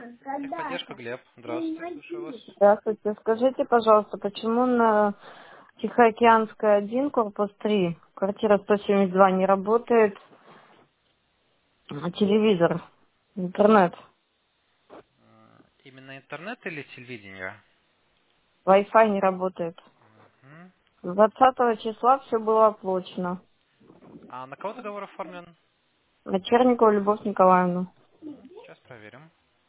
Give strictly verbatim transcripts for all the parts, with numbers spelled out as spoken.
Техподдержка, Глеб. Здравствуйте, слушаю вас. Здравствуйте. Скажите, пожалуйста, почему на Тихоокеанская один, корпус три, квартира сто семьдесят два не работает, а телевизор, интернет, М, Именно интернет или телевидение? Wi-Fi не работает? Мгм. С двадцатого числа все было оплачено. А на кого договор оформлен? На Черникову Любовь Николаевну. Мгм. Сейчас проверим.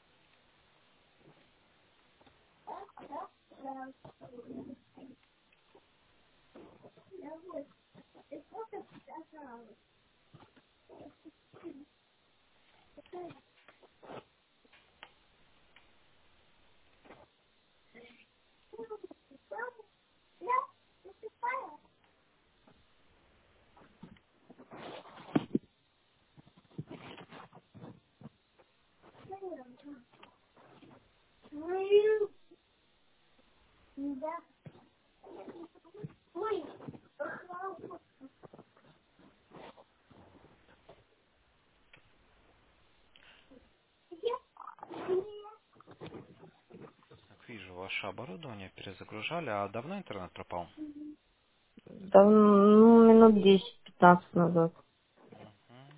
Так, вижу, ваше оборудование перезагружали, а давно интернет пропал? Да, ну, минут десять-пятнадцать назад. Мгм.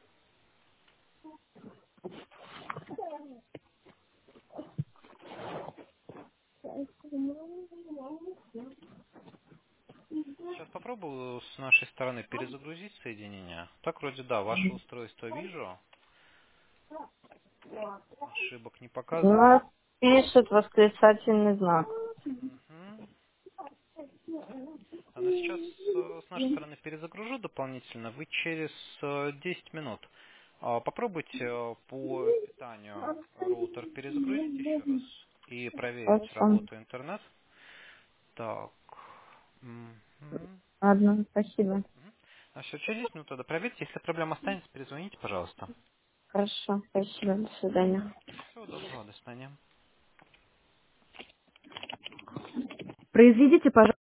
Сейчас попробую с нашей стороны перезагрузить соединение. Так, вроде да, ваше устройство вижу, ошибок не У показывает. нас пишет восклицательный знак. Мгм. А, Но сейчас э, с нашей стороны перезагружу дополнительно. Вы через э, десять минут а, попробуйте э, по питанию роутер перезагрузить еще раз и проверить Хорошо. работу интернет. Так. Мгм. Ладно, спасибо. Мгм. А все, через десять минут тогда проверьте. Если проблема останется, перезвоните, пожалуйста. Хорошо, спасибо. До свидания. Всего доброго, до свидания. Произведите, пожалуйста.